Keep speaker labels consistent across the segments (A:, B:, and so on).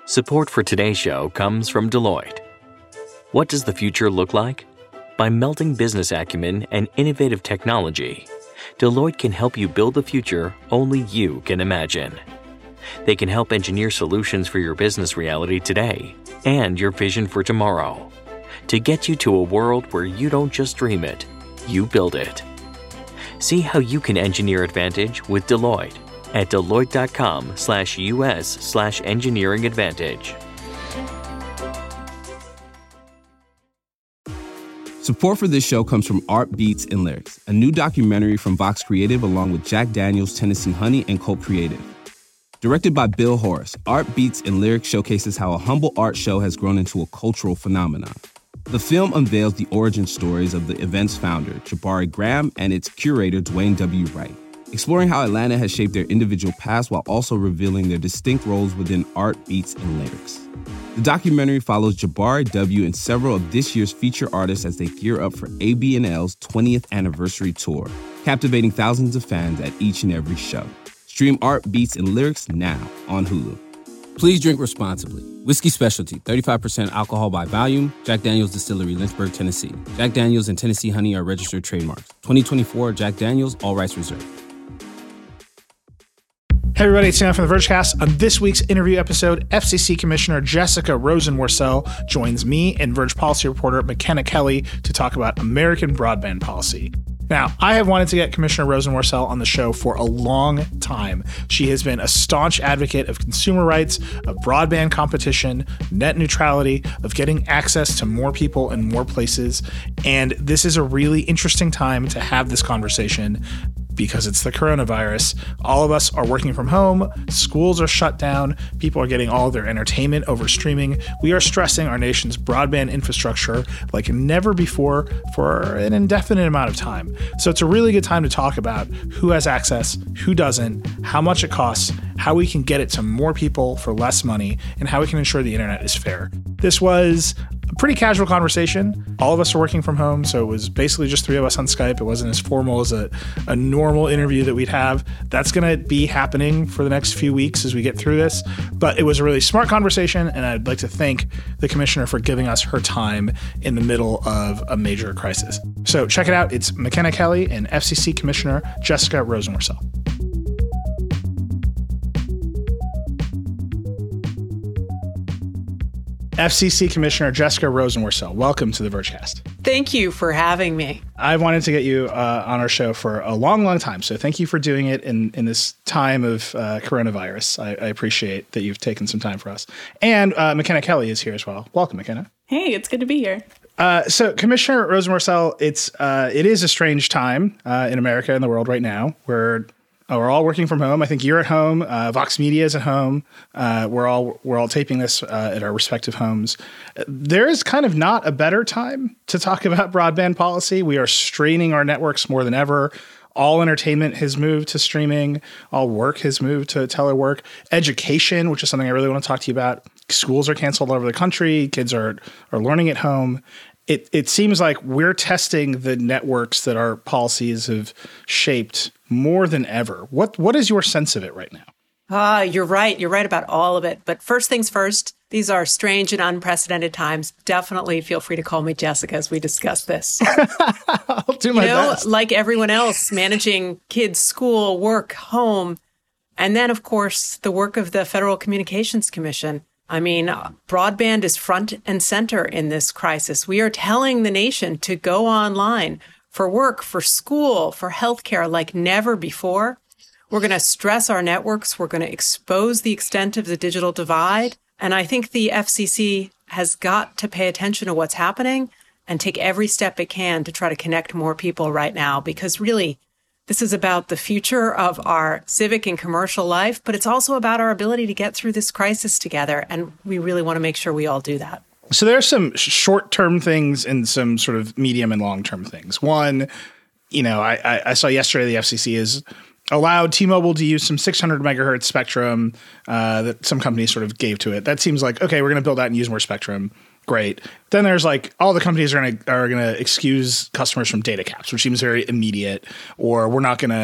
A: Support for today's show comes from Deloitte. What does the future look like? By melding business acumen and innovative technology, Deloitte can help you build the future only you can imagine. They can help engineer solutions for your business reality today and your vision for tomorrow to get you to a world where you don't just dream it, you build it. See how you can engineer advantage with Deloitte at deloitte.com/US/engineering advantage.
B: Support for this show comes from Art Beats and Lyrics, a new documentary from Vox Creative along with Jack Daniels, Tennessee Honey, and Cult Creative. Directed by Bill Horace, Art Beats and Lyrics showcases how a humble art show has grown into a cultural phenomenon. The film unveils the origin stories of the event's founder, Jabari Graham, and its curator, Dwayne W. Wright, exploring how Atlanta has shaped their individual paths while also revealing their distinct roles within Art Beats and Lyrics. The documentary follows Jabari W. and several of this year's feature artists as they gear up for AB&L's 20th anniversary tour, captivating thousands of fans at each and every show. Stream Art Beats and Lyrics now on Hulu. Please drink responsibly. Whiskey Specialty, 35% alcohol by volume. Jack Daniels Distillery, Lynchburg, Tennessee. Jack Daniels and Tennessee Honey are registered trademarks. 2024 Jack Daniels, all rights reserved.
C: Hey everybody, it's Sam from the Vergecast. On this week's interview episode, FCC Commissioner Jessica Rosenworcel joins me and Verge policy reporter McKenna Kelly to talk about American broadband policy. Now, I have wanted to get Commissioner Rosenworcel on the show for a long time. She has been a staunch advocate of consumer rights, of broadband competition, net neutrality, of getting access to more people in more places. And this is a really interesting time to have this conversation because it's the coronavirus. All of us are working from home. Schools are shut down. People are getting all of their entertainment over streaming. We are stressing our nation's broadband infrastructure like never before for an indefinite amount of time. So it's a really good time to talk about who has access, who doesn't, how much it costs, how we can get it to more people for less money, and how we can ensure the internet is fair. This was a pretty casual conversation. All of us are working from home, so it was basically just three of us on Skype. It wasn't as formal as a normal interview that we'd have. That's going to be happening for the next few weeks as we get through this. But it was a really smart conversation, and I'd like to thank the commissioner for giving us her time in the middle of a major crisis. So check it out. It's McKenna Kelly and FCC Commissioner Jessica Rosenworcel. FCC Commissioner Jessica Rosenworcel, welcome to the Vergecast.
D: Thank you for having me.
C: I wanted to get you on our show for a long, long time. So thank you for doing it in this time of coronavirus. I appreciate that you've taken some time for us. And McKenna Kelly is here as well. Welcome, McKenna.
E: Hey, it's good to be here.
C: So Commissioner Rosenworcel, it is a strange time in America and the world right now. We're all working from home. I think you're at home. Vox Media is at home. We're all taping this at our respective homes. There is kind of not a better time to talk about broadband policy. We are straining our networks more than ever. All entertainment has moved to streaming. All work has moved to telework. Education, which is something I really want to talk to you about. Schools are canceled all over the country. Kids are learning at home. It seems like we're testing the networks that our policies have shaped more than ever. What is your sense of it right now?
D: You're right. You're right about all of it. But first things first, these are strange and unprecedented times. Definitely feel free to call me Jessica as we discuss this.
C: I'll do my best.
D: Like everyone else, managing kids' school, work, home, and then, of course, the work of the Federal Communications Commission. I mean, broadband is front and center in this crisis. We are telling the nation to go online for work, for school, for healthcare like never before. We're going to stress our networks. We're going to expose the extent of the digital divide. And I think the FCC has got to pay attention to what's happening and take every step it can to try to connect more people right now, because really, this is about the future of our civic and commercial life, but it's also about our ability to get through this crisis together. And we really want to make sure we all do that.
C: So there are some short-term things and some sort of medium and long-term things. One, I saw yesterday the FCC has allowed T-Mobile to use some 600 megahertz spectrum that some companies sort of gave to it. That seems like, okay, we're going to build out and use more spectrum. Great. Then there's like all the companies are going to excuse customers from data caps, which seems very immediate, or we're not going to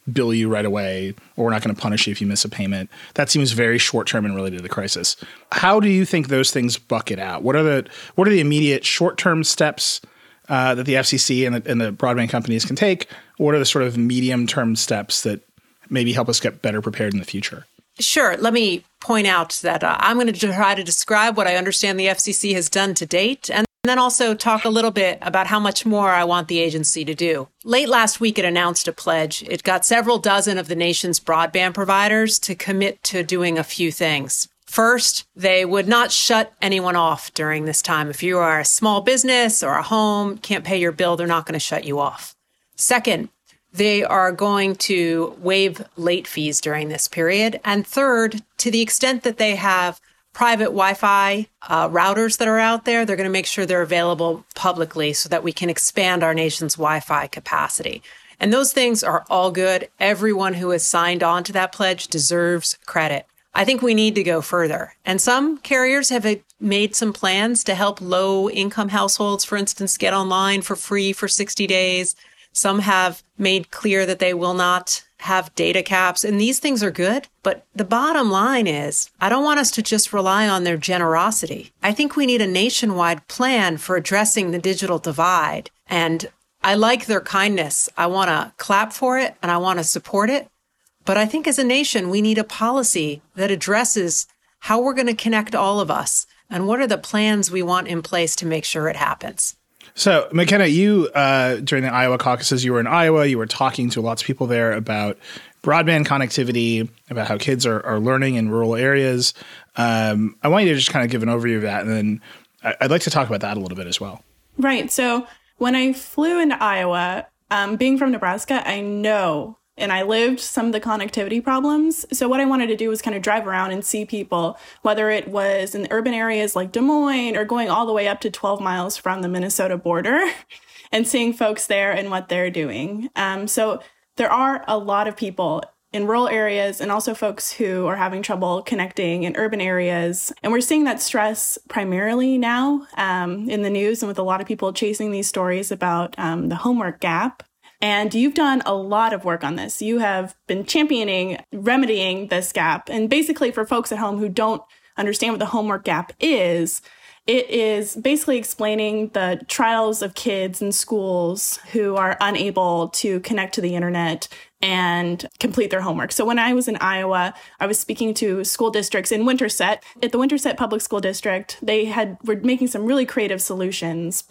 C: bill you right away, or we're not going to punish you if you miss a payment. That seems very short-term and related to the crisis. How do you think those things bucket out? What are the immediate short-term steps that the FCC and the broadband companies can take? What are the sort of medium-term steps that maybe help us get better prepared in the future?
D: Sure. Let me point out that I'm going to try to describe what I understand the FCC has done to date, and then also talk a little bit about how much more I want the agency to do. Late last week, it announced a pledge. It got several dozen of the nation's broadband providers to commit to doing a few things. First, they would not shut anyone off during this time. If you are a small business or a home, can't pay your bill, they're not going to shut you off. Second, they are going to waive late fees during this period. And third, to the extent that they have private Wi-Fi routers that are out there, they're going to make sure they're available publicly so that we can expand our nation's Wi-Fi capacity. And those things are all good. Everyone who has signed on to that pledge deserves credit. I think we need to go further. And some carriers have made some plans to help low-income households, for instance, get online for free for 60 days. Some have made clear that they will not have data caps, and these things are good. But the bottom line is, I don't want us to just rely on their generosity. I think we need a nationwide plan for addressing the digital divide. And I like their kindness. I want to clap for it, and I want to support it. But I think as a nation, we need a policy that addresses how we're going to connect all of us and what are the plans we want in place to make sure it happens.
C: So, McKenna, you, during the Iowa caucuses, you were in Iowa, you were talking to lots of people there about broadband connectivity, about how kids are learning in rural areas. I want you to just kind of give an overview of that, and then I'd like to talk about that a little bit as well.
E: Right. So when I flew into Iowa, being from Nebraska, I know and I lived some of the connectivity problems. So what I wanted to do was kind of drive around and see people, whether it was in the urban areas like Des Moines or going all the way up to 12 miles from the Minnesota border and seeing folks there and what they're doing. So there are a lot of people in rural areas and also folks who are having trouble connecting in urban areas. And we're seeing that stress primarily now in the news and with a lot of people chasing these stories about the homework gap. And you've done a lot of work on this. You have been championing remedying this gap. And basically for folks at home who don't understand what the homework gap is, it is basically explaining the trials of kids in schools who are unable to connect to the internet and complete their homework. So when I was in Iowa, I was speaking to school districts in Winterset. At the Winterset Public School District, they were making some really creative solutions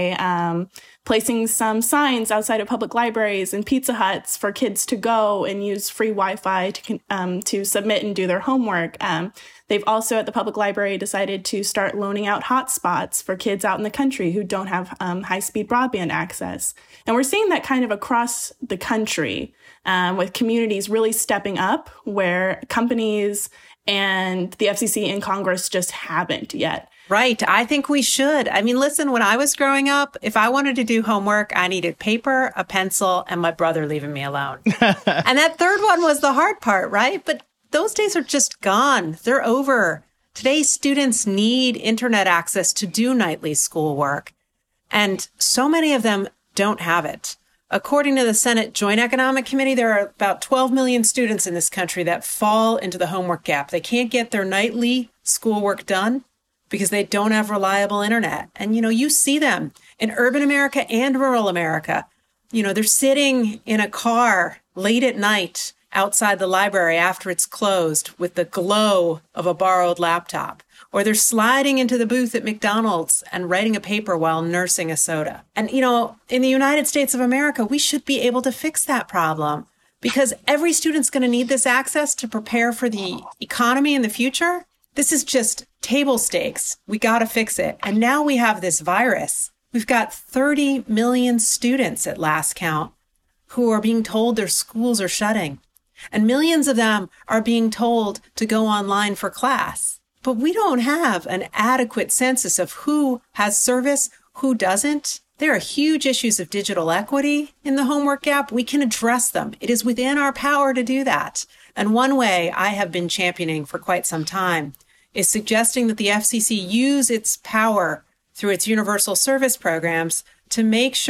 E: by placing some signs outside of public libraries and Pizza Huts for kids to go and use free Wi-Fi to submit and do their homework. They've also, at the public library, decided to start loaning out hotspots for kids out in the country who don't have high-speed broadband access. And we're seeing that kind of across the country with communities really stepping up where companies and the FCC and Congress just haven't yet.
D: Right. I think we should. I mean, listen, when I was growing up, if I wanted to do homework, I needed paper, a pencil, and my brother leaving me alone. And that third one was the hard part, right? But those days are just gone. They're over. Today's students need internet access to do nightly schoolwork. And so many of them don't have it. According to the Senate Joint Economic Committee, there are about 12 million students in this country that fall into the homework gap. They can't get their nightly schoolwork done because they don't have reliable internet. And, you see them in urban America and rural America. They're sitting in a car late at night outside the library after it's closed with the glow of a borrowed laptop. Or they're sliding into the booth at McDonald's and writing a paper while nursing a soda. And, in the United States of America, we should be able to fix that problem because every student's going to need this access to prepare for the economy in the future. This is just table stakes. We got to fix it. And now we have this virus. We've got 30 million students at last count who are being told their schools are shutting. And millions of them are being told to go online for class. But we don't have an adequate census of who has service, who doesn't. There are huge issues of digital equity in the homework gap. We can address them. It is within our power to do that. And one way I have been championing for quite some time is suggesting that the FCC use its power through its universal service programs to make sure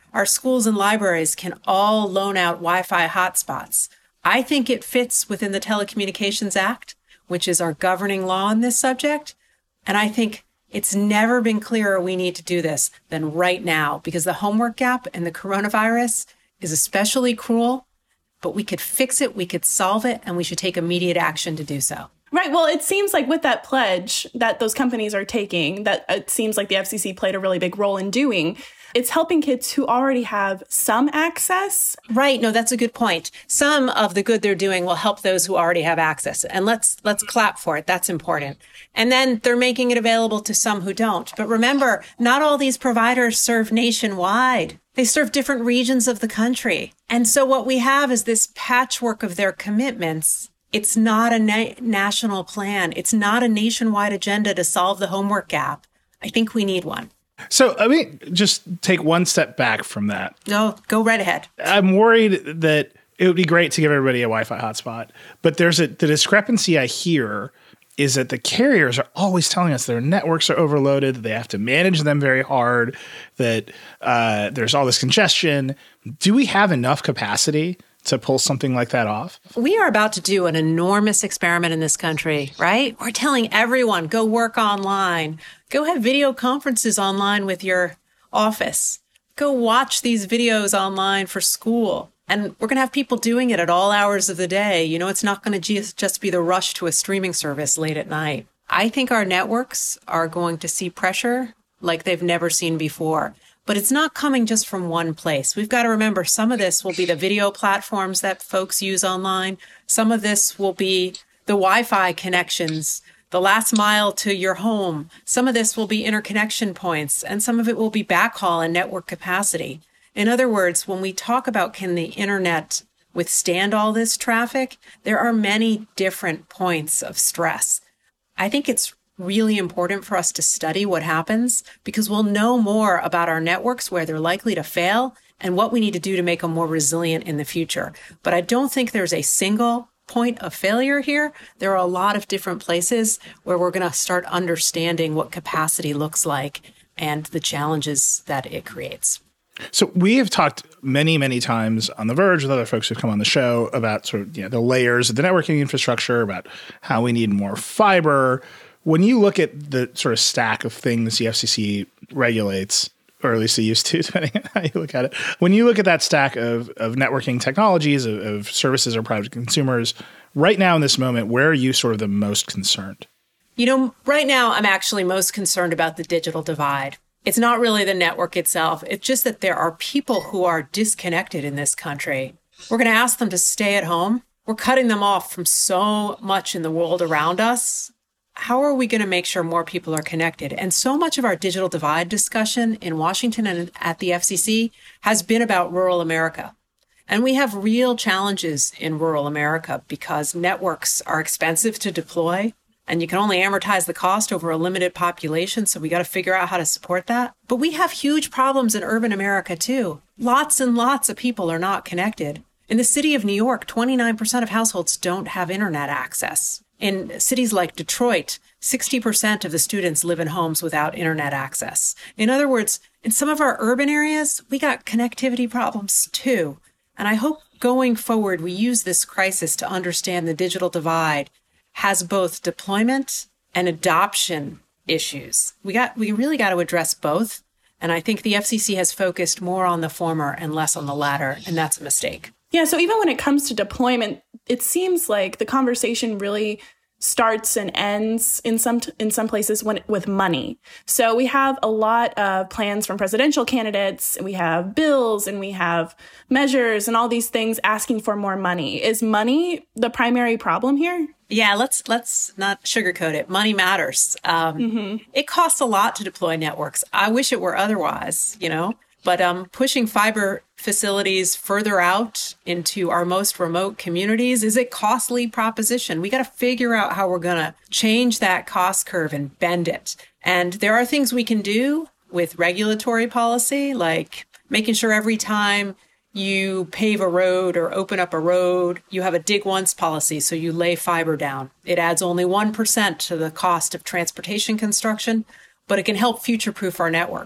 D: our schools and libraries can all loan out Wi-Fi hotspots. I think it fits within the Telecommunications Act, which is our governing law on this subject. And I think it's never been clearer we need to do this than right now, because the homework gap and the coronavirus is especially cruel, but we could fix it, we could solve it, and we should take immediate action to do so.
E: Right. Well, it seems like with that pledge that those companies are taking, that it seems like the FCC played a really big role in doing, it's helping kids who already have some access.
D: Right. No, that's a good point. Some of the good they're doing will help those who already have access. And let's clap for it. That's important. And then they're making it available to some who don't. But remember, not all these providers serve nationwide. They serve different regions of the country. And so what we have is this patchwork of their commitments. It's not a national plan. It's not a nationwide agenda to solve the homework gap. I think we need one.
C: So, I mean, just take one step back from that.
D: No, go right ahead.
C: I'm worried that it would be great to give everybody a Wi-Fi hotspot, but the discrepancy I hear is that the carriers are always telling us their networks are overloaded, that they have to manage them very hard, that there's all this congestion. Do we have enough capacity to pull something like that off?
D: We are about to do an enormous experiment in this country, right? We're telling everyone, go work online, go have video conferences online with your office, go watch these videos online for school. And we're going to have people doing it at all hours of the day. You know, it's not going to just be the rush to a streaming service late at night. I think our networks are going to see pressure like they've never seen before. But it's not coming just from one place. We've got to remember some of this will be the video platforms that folks use online. Some of this will be the Wi-Fi connections, the last mile to your home. Some of this will be interconnection points, and some of it will be backhaul and network capacity. In other words, when we talk about can the internet withstand all this traffic, there are many different points of stress. I think it's really important for us to study what happens because we'll know more about our networks, where they're likely to fail, and what we need to do to make them more resilient in the future. But I don't think there's a single point of failure here. There are a lot of different places where we're going to start understanding what capacity looks like and the challenges that it creates.
C: So we have talked many, many times on The Verge with other folks who've come on the show about sort of, the layers of the networking infrastructure, about how we need more fiber. When you look at the sort of stack of things the FCC regulates, or at least they used to, depending on how you look at it, when you look at that stack of networking technologies, of services or private consumers, right now in this moment, where are you sort of the most concerned?
D: Right now, I'm actually most concerned about the digital divide. It's not really the network itself. It's just that there are people who are disconnected in this country. We're going to ask them to stay at home. We're cutting them off from so much in the world around us. How are we going to make sure more people are connected? And so much of our digital divide discussion in Washington and at the FCC has been about rural America. And we have real challenges in rural America because networks are expensive to deploy, and you can only amortize the cost over a limited population. So we got to figure out how to support that. But we have huge problems in urban America, too. Lots and lots of people are not connected. In the city of New York, 29% of households don't have internet access. In cities like Detroit, 60% of the students live in homes without internet access. In other words, in some of our urban areas, we got connectivity problems too. And I hope going forward, we use this crisis to understand the digital divide has both deployment and adoption issues. We really got to address both. And I think the FCC has focused more on the former and less on the latter, and that's a mistake.
E: Yeah, so even when it comes to deployment, it seems like the conversation really starts and ends in some places with money. So we have a lot of plans from presidential candidates, and we have bills, and we have measures and all these things asking for more money. Is money the primary problem here?
D: Yeah, let's not sugarcoat it. Money matters. It costs a lot to deploy networks. I wish it were otherwise, But pushing fiber facilities further out into our most remote communities is a costly proposition. We got to figure out how we're going to change that cost curve and bend it. And there are things we can do with regulatory policy, like making sure every time you pave a road or open up a road, you have a dig once policy, so you lay fiber down. It adds only 1% to the cost of transportation construction, but it can help future-proof our networks.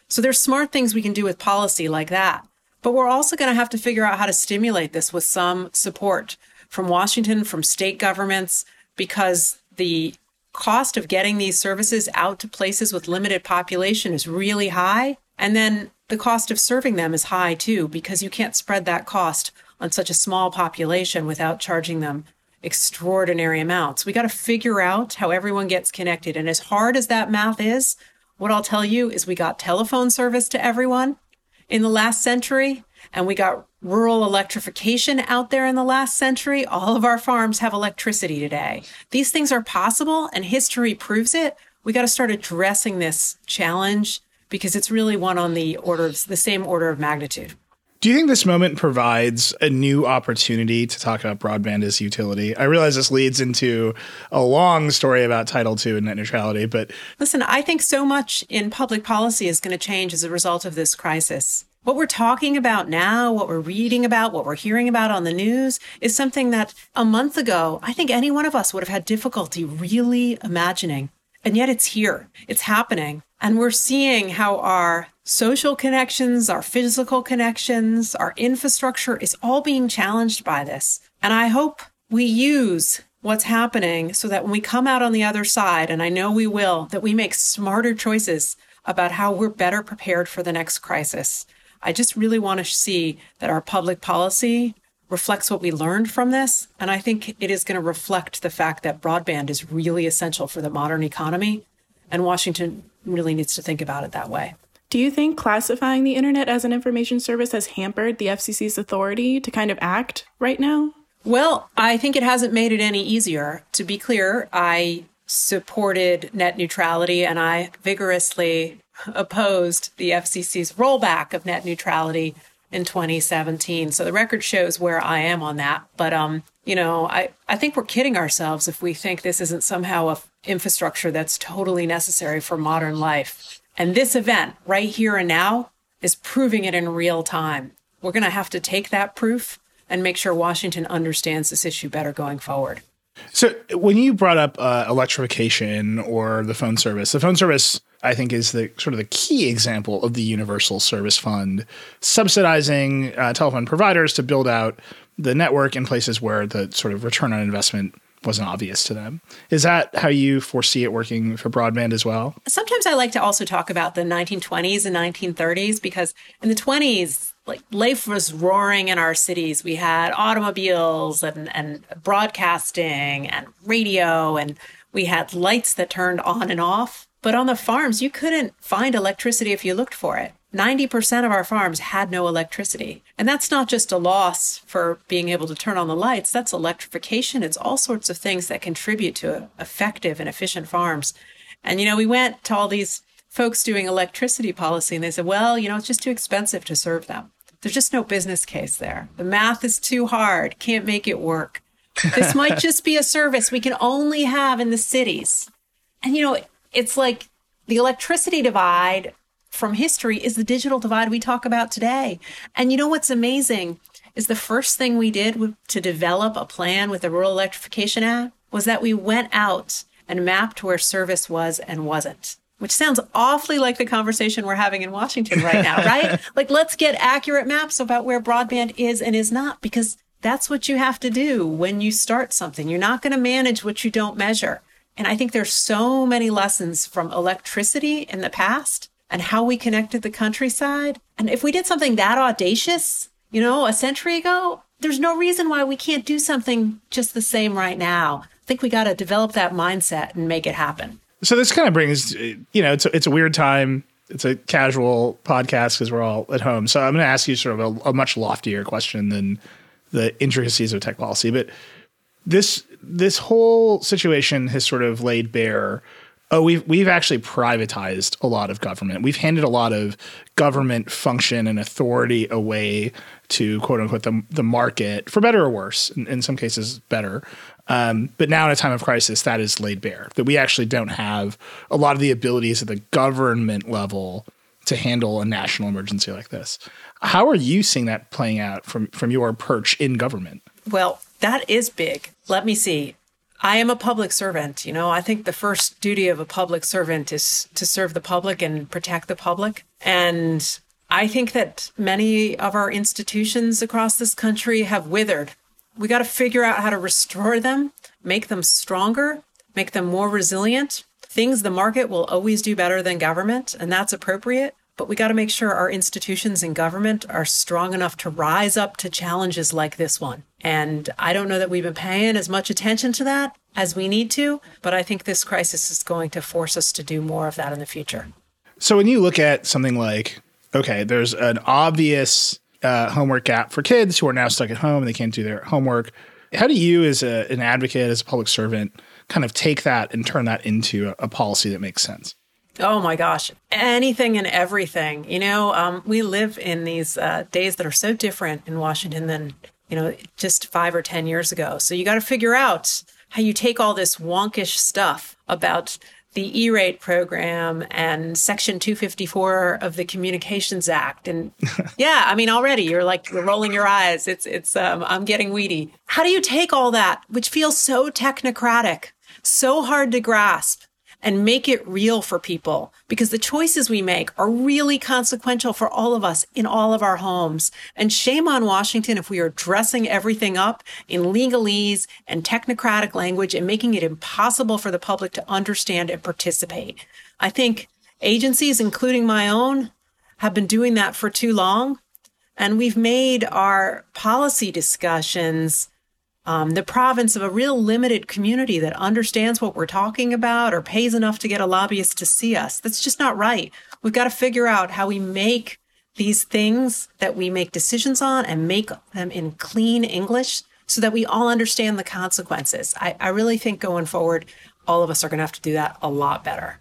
D: So there's smart things we can do with policy like that. But we're also going to have to figure out how to stimulate this with some support from Washington, from state governments, because the cost of getting these services out to places with limited population is really high. And then the cost of serving them is high too, because you can't spread that cost on such a small population without charging them extraordinary amounts. We got to figure out how everyone gets connected. And as hard as that math is, what I'll tell you is we got telephone service to everyone in the last century, and we got rural electrification out there in the last century. All of our farms have electricity today. These things are possible, and history proves it. We got to start addressing this challenge because it's really one on the same order of magnitude.
C: Do you think this moment provides a new opportunity to talk about broadband as utility? I realize this leads into a long story about Title II and net neutrality, but...
D: Listen, I think so much in public policy is going to change as a result of this crisis. What we're talking about now, what we're reading about, what we're hearing about on the news is something that a month ago, I think any one of us would have had difficulty really imagining. And yet it's here. It's happening. And we're seeing how our social connections, our physical connections, our infrastructure is all being challenged by this. And I hope we use what's happening so that when we come out on the other side, and I know we will, that we make smarter choices about how we're better prepared for the next crisis. I just really want to see that our public policy reflects what we learned from this. And I think it is going to reflect the fact that broadband is really essential for the modern economy. And Washington really needs to think about it that way.
E: Do you think classifying the internet as an information service has hampered the FCC's authority to kind of act right now?
D: Well, I think it hasn't made it any easier. To be clear, I supported net neutrality and I vigorously opposed the FCC's rollback of net neutrality in 2017. So the record shows where I am on that. But, I think we're kidding ourselves if we think this isn't somehow an infrastructure that's totally necessary for modern life. And this event right here and now is proving it in real time. We're going to have to take that proof and make sure Washington understands this issue better going forward.
C: So when you brought up electrification or the phone service, I think, is the sort of the key example of the Universal Service Fund subsidizing telephone providers to build out the network in places where the sort of return on investment wasn't obvious to them. Is that how you foresee it working for broadband as well?
D: Sometimes I like to also talk about the 1920s and 1930s, because in the 20s, life was roaring in our cities. We had automobiles and broadcasting and radio, and we had lights that turned on and off. But on the farms, you couldn't find electricity if you looked for it. 90% of our farms had no electricity. And that's not just a loss for being able to turn on the lights. That's electrification. It's all sorts of things that contribute to effective and efficient farms. And, we went to all these folks doing electricity policy, and they said, well, it's just too expensive to serve them. There's just no business case there. The math is too hard. Can't make it work. This might just be a service we can only have in the cities. And, it's like the electricity divide from history is the digital divide we talk about today. And what's amazing is the first thing we did to develop a plan with the Rural Electrification Act was that we went out and mapped where service was and wasn't, which sounds awfully like the conversation we're having in Washington right now, right? Let's get accurate maps about where broadband is and is not, because that's what you have to do when you start something. You're not going to manage what you don't measure. And I think there's so many lessons from electricity in the past and how we connected the countryside. And if we did something that audacious, a century ago, there's no reason why we can't do something just the same right now. I think we got to develop that mindset and make it happen.
C: So this kind of brings, it's a weird time. It's a casual podcast because we're all at home. So I'm going to ask you sort of a much loftier question than the intricacies of tech policy. But this whole situation has sort of laid bare, we've actually privatized a lot of government. We've handed a lot of government function and authority away to, quote unquote, the market, for better or worse, in some cases better. But now in a time of crisis, that is laid bare, that we actually don't have a lot of the abilities at the government level to handle a national emergency like this. How are you seeing that playing out from your perch in government?
D: Well, that is big. Let me see. I am a public servant. I think the first duty of a public servant is to serve the public and protect the public. And I think that many of our institutions across this country have withered. We got to figure out how to restore them, make them stronger, make them more resilient. Things the market will always do better than government, and that's appropriate. But we got to make sure our institutions and government are strong enough to rise up to challenges like this one. And I don't know that we've been paying as much attention to that as we need to, but I think this crisis is going to force us to do more of that in the future.
C: So when you look at something like, okay, there's an obvious homework gap for kids who are now stuck at home and they can't do their homework. How do you as an advocate, as a public servant, kind of take that and turn that into a policy that makes sense?
D: Oh my gosh, anything and everything. We live in these days that are so different in Washington than, just 5 or 10 years ago. So you got to figure out how you take all this wonkish stuff about the E-rate program and Section 254 of the Communications Act. And already you're rolling your eyes. I'm getting weedy. How do you take all that, which feels so technocratic, so hard to grasp, and make it real for people? Because the choices we make are really consequential for all of us in all of our homes. And shame on Washington if we are dressing everything up in legalese and technocratic language and making it impossible for the public to understand and participate. I think agencies, including my own, have been doing that for too long. And we've made our policy discussions the province of a real limited community that understands what we're talking about or pays enough to get a lobbyist to see us. That's just not right. We've got to figure out how we make these things that we make decisions on and make them in clean English so that we all understand the consequences. I really think going forward, all of us are going to have to do that a lot better.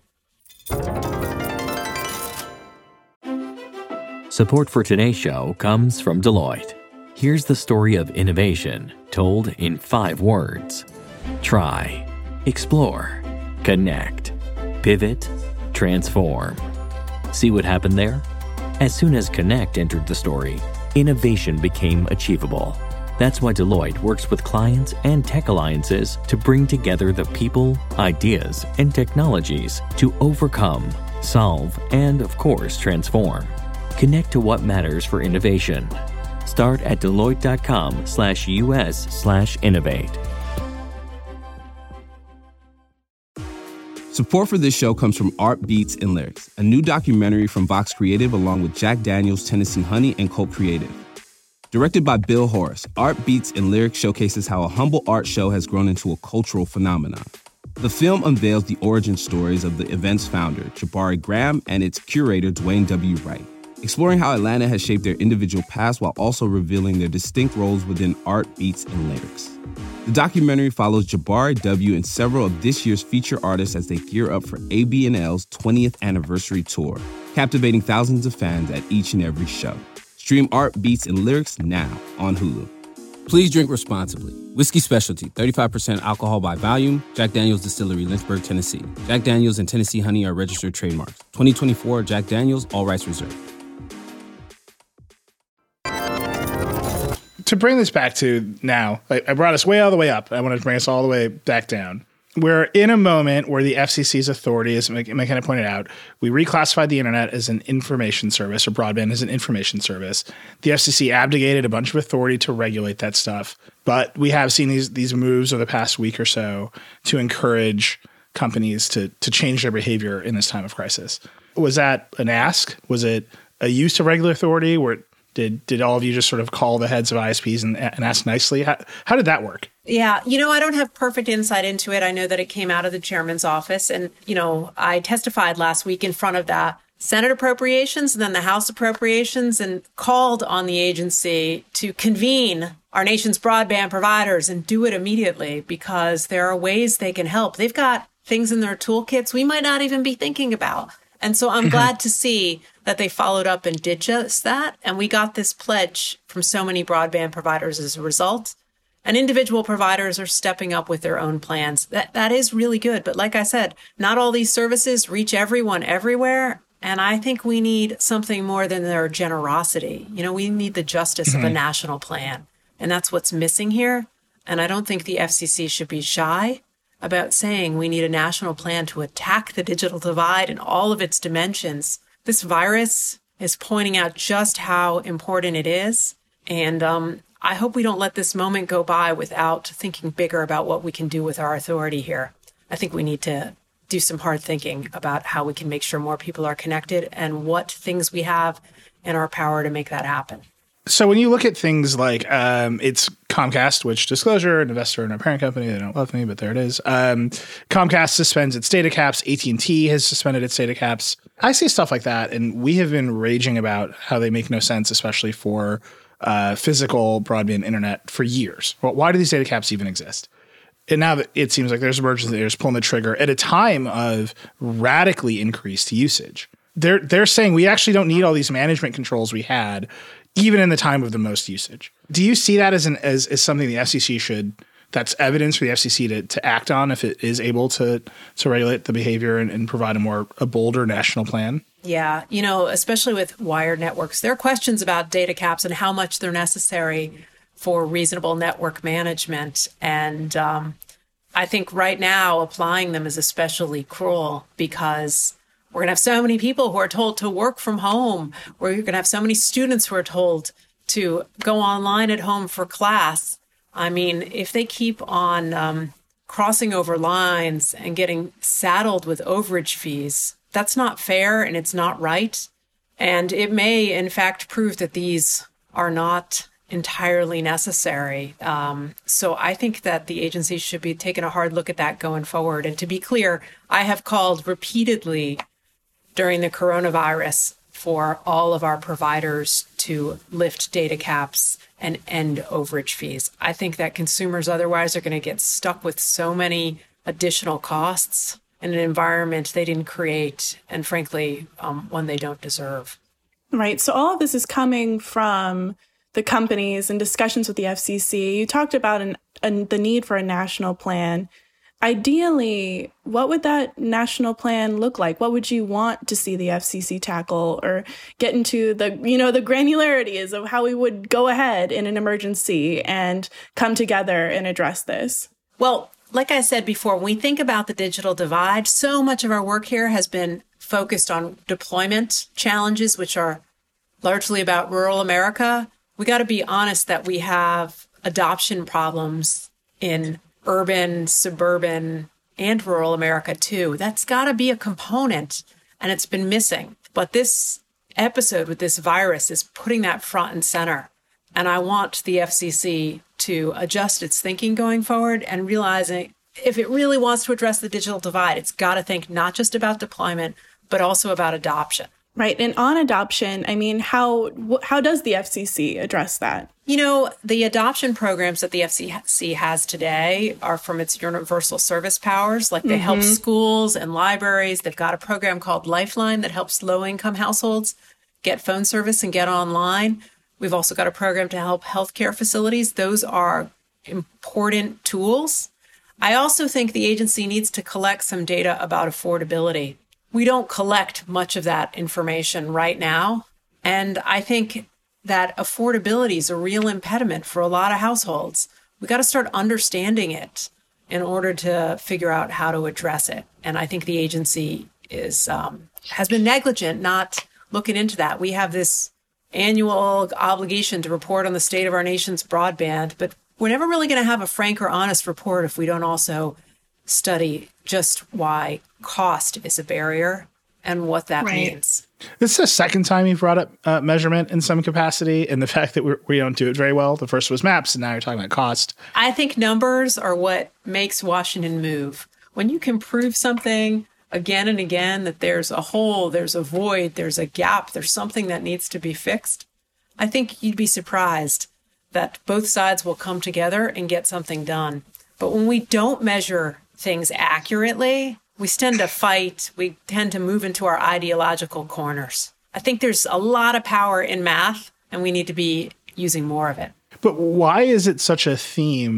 A: Support for today's show comes from Deloitte. Here's the story of innovation told in 5 words. Try, explore, connect, pivot, transform. See what happened there? As soon as connect entered the story, innovation became achievable. That's why Deloitte works with clients and tech alliances to bring together the people, ideas, and technologies to overcome, solve, and of course, transform. Connect to what matters for innovation. Start at Deloitte.com/US/innovate.
B: Support for this show comes from Art Beats and Lyrics, a new documentary from Vox Creative along with Jack Daniels, Tennessee Honey, and Colt Creative. Directed by Bill Horace, Art Beats and Lyrics showcases how a humble art show has grown into a cultural phenomenon. The film unveils the origin stories of the event's founder, Jabari Graham, and its curator, Dwayne W. Wright, exploring how Atlanta has shaped their individual paths while also revealing their distinct roles within Art, Beats, and Lyrics. The documentary follows Jabari W. and several of this year's feature artists as they gear up for ABNL's 20th anniversary tour, captivating thousands of fans at each and every show. Stream Art, Beats, and Lyrics now on Hulu. Please drink responsibly. Whiskey Specialty, 35% alcohol by volume. Jack Daniels Distillery, Lynchburg, Tennessee. Jack Daniels and Tennessee Honey are registered trademarks. 2024 Jack Daniels, all rights reserved.
C: To bring this back to now, I brought us way all the way up. I want to bring us all the way back down. We're in a moment where the FCC's authority, as McKenna pointed out, we reclassified the internet as an information service, or broadband as an information service. The FCC abdicated a bunch of authority to regulate that stuff. But we have seen these moves over the past week or so to encourage companies to change their behavior in this time of crisis. Was that an ask? Was it a use of regular authority? Did all of you just sort of call the heads of ISPs and ask nicely? How did that work?
D: Yeah, I don't have perfect insight into it. I know that it came out of the chairman's office. And, I testified last week in front of the Senate Appropriations and then the House Appropriations and called on the agency to convene our nation's broadband providers and do it immediately because there are ways they can help. They've got things in their toolkits we might not even be thinking about. And so I'm glad to see that they followed up and did just that. And we got this pledge from so many broadband providers as a result. And individual providers are stepping up with their own plans. That is really good. But like I said, not all these services reach everyone everywhere. And I think we need something more than their generosity. We need the justice of a national plan. And that's what's missing here. And I don't think the FCC should be shy about saying we need a national plan to attack the digital divide in all of its dimensions. This virus is pointing out just how important it is. And I hope we don't let this moment go by without thinking bigger about what we can do with our authority here. I think we need to do some hard thinking about how we can make sure more people are connected and what things we have in our power to make that happen.
C: So when you look at things like it's Comcast, which disclosure, an investor in a parent company, they don't love me, but there it is. Comcast suspends its data caps. AT&T has suspended its data caps. I see stuff like that, and we have been raging about how they make no sense, especially for physical broadband internet for years. Well, why do these data caps even exist? And now that it seems like there's emergency, they're just pulling the trigger at a time of radically increased usage. They're saying we actually don't need all these management controls we had, even in the time of the most usage. Do you see that as something the FCC should, that's evidence for the FCC to act on if it is able to regulate the behavior and provide a bolder national plan?
D: Yeah, especially with wired networks, there are questions about data caps and how much they're necessary for reasonable network management. And I think right now applying them is especially cruel because we're going to have so many people who are told to work from home, or you're going to have so many students who are told to go online at home for class. I mean, if they keep on crossing over lines and getting saddled with overage fees, that's not fair and it's not right. And it may, in fact, prove that these are not entirely necessary. So I think that the agency should be taking a hard look at that going forward. And to be clear, I have called repeatedly during the coronavirus for all of our providers to lift data caps and end overage fees. I think that consumers otherwise are going to get stuck with so many additional costs in an environment they didn't create and, frankly, one they don't deserve.
E: Right. So all of this is coming from the companies and discussions with the FCC. You talked about the need for a national plan. Ideally, what would that national plan look like? What would you want to see the FCC tackle or get into the granularities of how we would go ahead in an emergency and come together and address this?
D: Well, like I said before, when we think about the digital divide, so much of our work here has been focused on deployment challenges, which are largely about rural America. We got to be honest that we have adoption problems in urban, suburban, and rural America, too. That's got to be a component, and it's been missing. But this episode with this virus is putting that front and center. And I want the FCC to adjust its thinking going forward and realizing if it really wants to address the digital divide, it's got to think not just about deployment, but also about adoption.
E: Right. And on adoption, I mean, how does the FCC address that?
D: The adoption programs that the FCC has today are from its universal service powers. Like they help schools and libraries. They've got a program called Lifeline that helps low-income households get phone service and get online. We've also got a program to help healthcare facilities. Those are important tools. I also think the agency needs to collect some data about affordability. We don't collect much of that information right now. And I think that affordability is a real impediment for a lot of households. We got to start understanding it in order to figure out how to address it. And I think the agency has been negligent not looking into that. We have this annual obligation to report on the state of our nation's broadband, but we're never really going to have a frank or honest report if we don't also study just why cost is a barrier and what that means.
C: This is the second time you've brought up measurement in some capacity and the fact that we don't do it very well. The first was maps, and now you're talking about cost.
D: I think numbers are what makes Washington move. When you can prove something again and again that there's a hole, there's a void, there's a gap, there's something that needs to be fixed, I think you'd be surprised that both sides will come together and get something done. But when we don't measure things accurately, we tend to fight. We tend to move into our ideological corners. I think there's a lot of power in math, and we need to be using more of it.
C: But why is it such a theme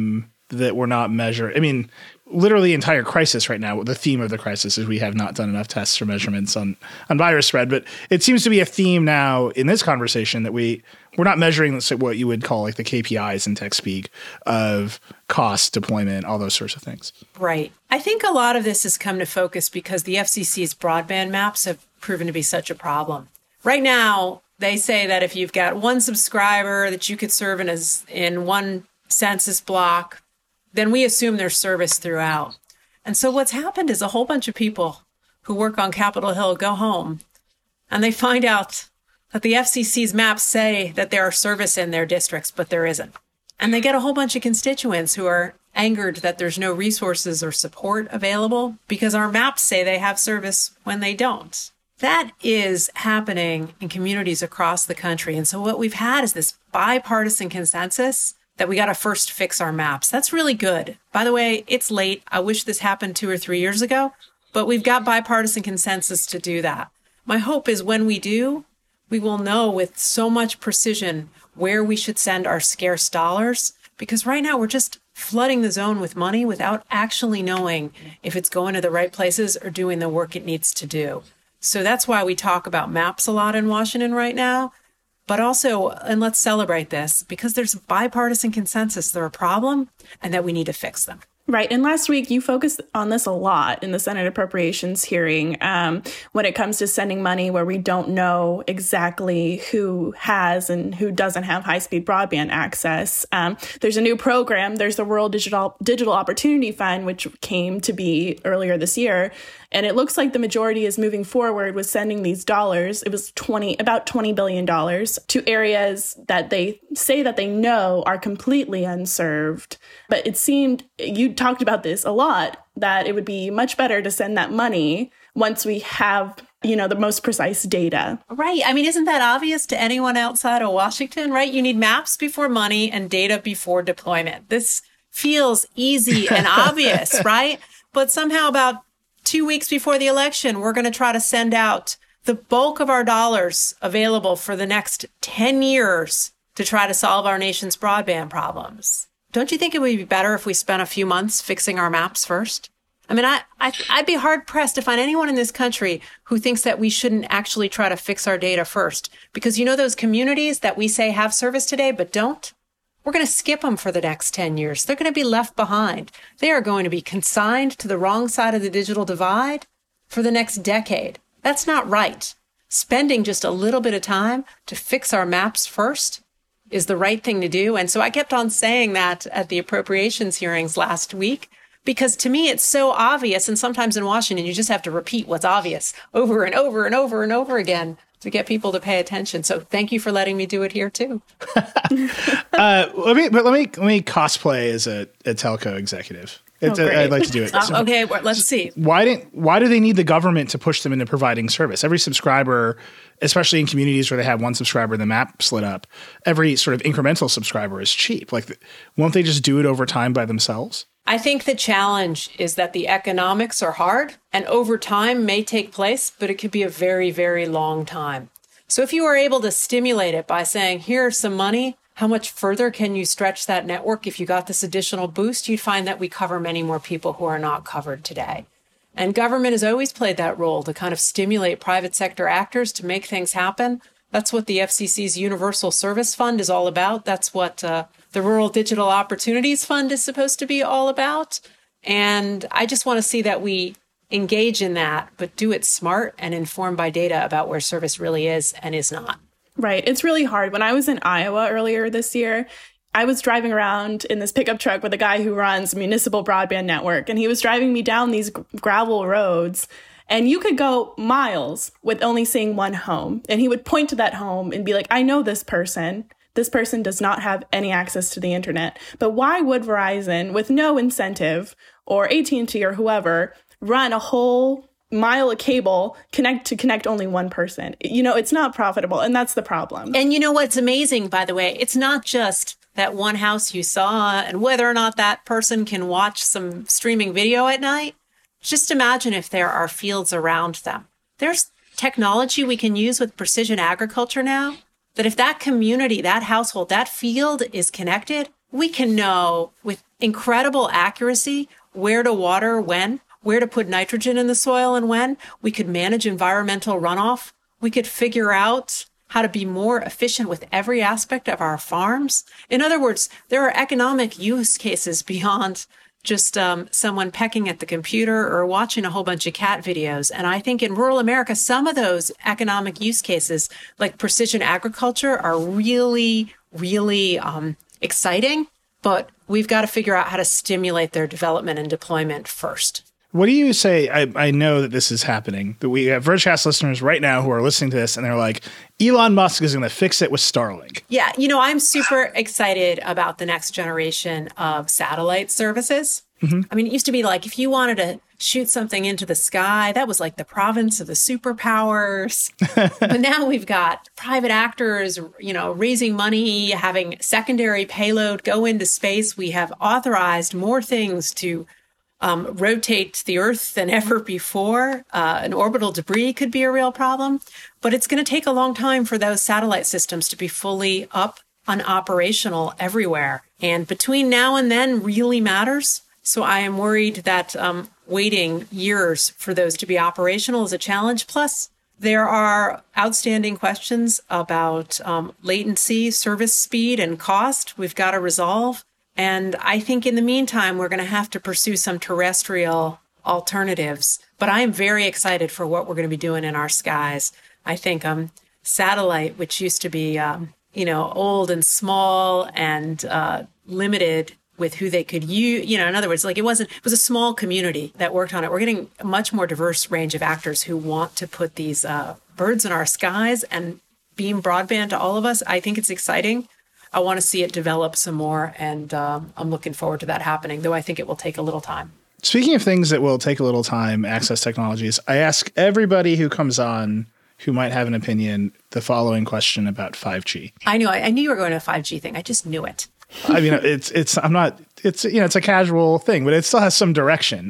C: that we're not measuring. I mean, literally the entire crisis right now, the theme of the crisis is we have not done enough tests or measurements on virus spread. But it seems to be a theme now in this conversation that we're not measuring what you would call like the KPIs in tech speak of cost, deployment, all those sorts of things.
D: Right. I think a lot of this has come to focus because the FCC's broadband maps have proven to be such a problem. Right now, they say that if you've got one subscriber that you could serve in one census block, then we assume there's service throughout. And so what's happened is a whole bunch of people who work on Capitol Hill go home and they find out that the FCC's maps say that there are service in their districts, but there isn't. And they get a whole bunch of constituents who are angered that there's no resources or support available because our maps say they have service when they don't. That is happening in communities across the country. And so what we've had is this bipartisan consensus that we got to first fix our maps. That's really good. By the way, it's late. I wish this happened 2 or 3 years ago, but we've got bipartisan consensus to do that. My hope is when we do, we will know with so much precision where we should send our scarce dollars, because right now we're just flooding the zone with money without actually knowing if it's going to the right places or doing the work it needs to do. So that's why we talk about maps a lot in Washington right now. But also, and let's celebrate this, because there's a bipartisan consensus they're a problem and that we need to fix them.
E: Right. And last week, you focused on this a lot in the Senate Appropriations hearing when it comes to sending money where we don't know exactly who has and who doesn't have high-speed broadband access. There's a new program. There's the Rural Digital Opportunity Fund, which came to be earlier this year. And it looks like the majority is moving forward with sending these dollars. It was about $20 billion to areas that they say that they know are completely unserved. But it seemed, you talked about this a lot, that it would be much better to send that money once we have, the most precise data.
D: Right. I mean, isn't that obvious to anyone outside of Washington, right? You need maps before money and data before deployment. This feels easy and obvious, right? But somehow about 2 weeks before the election, we're going to try to send out the bulk of our dollars available for the next 10 years to try to solve our nation's broadband problems. Don't you think it would be better if we spent a few months fixing our maps first? I mean, I'd be hard-pressed to find anyone in this country who thinks that we shouldn't actually try to fix our data first. Because those communities that we say have service today but don't? We're going to skip them for the next 10 years. They're going to be left behind. They are going to be consigned to the wrong side of the digital divide for the next decade. That's not right. Spending just a little bit of time to fix our maps first is the right thing to do. And so I kept on saying that at the appropriations hearings last week, because to me, it's so obvious. And sometimes in Washington, you just have to repeat what's obvious over and over and over and over again to get people to pay attention. So thank you for letting me do it here too.
C: Let me cosplay as a telco executive. I'd like to do it. So,
D: okay, let's see.
C: Why do they need the government to push them into providing service? Every subscriber, especially in communities where they have one subscriber and the map split up, every sort of incremental subscriber is cheap. Like, won't they just do it over time by themselves?
D: I think the challenge is that the economics are hard and over time may take place, but it could be a very, very long time. So if you are able to stimulate it by saying, here's some money, how much further can you stretch that network if you got this additional boost? You'd find that we cover many more people who are not covered today. And government has always played that role to kind of stimulate private sector actors to make things happen. That's what the FCC's Universal Service Fund is all about. That's what the Rural Digital Opportunities Fund is supposed to be all about. And I just want to see that we engage in that, but do it smart and informed by data about where service really is and is not.
E: Right. It's really hard. When I was in Iowa earlier this year, I was driving around in this pickup truck with a guy who runs a municipal broadband network, and he was driving me down these gravel roads, and you could go miles with only seeing one home. And he would point to that home and be like, I know this person. This person does not have any access to the internet. But why would Verizon, with no incentive, or AT&T or whoever, run a whole mile of cable connect only one person? It's not profitable, and that's the problem.
D: And you know what's amazing, by the way? It's not just that one house you saw and whether or not that person can watch some streaming video at night. Just imagine if there are fields around them. There's technology we can use with precision agriculture now that if that community, that household, that field is connected, we can know with incredible accuracy where to water when, where to put nitrogen in the soil and when. We could manage environmental runoff. We could figure out how to be more efficient with every aspect of our farms. In other words, there are economic use cases beyond just someone pecking at the computer or watching a whole bunch of cat videos. And I think in rural America, some of those economic use cases, like precision agriculture, are really, really exciting. But we've got to figure out how to stimulate their development and deployment first.
C: What do you say? I know that this is happening, that we have Vergecast listeners right now who are listening to this and they're like, Elon Musk is going to fix it with Starlink.
D: Yeah, I'm super excited about the next generation of satellite services. Mm-hmm. I mean, it used to be like if you wanted to shoot something into the sky, that was like the province of the superpowers. But now we've got private actors, raising money, having secondary payload go into space. We have authorized more things to rotate the Earth than ever before. An orbital debris could be a real problem, but it's going to take a long time for those satellite systems to be fully up and operational everywhere. And between now and then really matters. So I am worried that waiting years for those to be operational is a challenge. Plus, there are outstanding questions about latency, service speed, and cost we've got to resolve. And I think in the meantime, we're going to have to pursue some terrestrial alternatives. But I am very excited for what we're going to be doing in our skies. I think satellite, which used to be, old and small and limited with who they could use, in other words, it was a small community that worked on it. We're getting a much more diverse range of actors who want to put these birds in our skies and beam broadband to all of us. I think it's exciting. I want to see it develop some more, and I'm looking forward to that happening, though I think it will take a little time.
C: Speaking of things that will take a little time, access technologies, I ask everybody who comes on who might have an opinion the following question about 5G.
D: I knew you were going to a 5G thing. I just knew it.
C: I mean, it's a casual thing, but it still has some direction.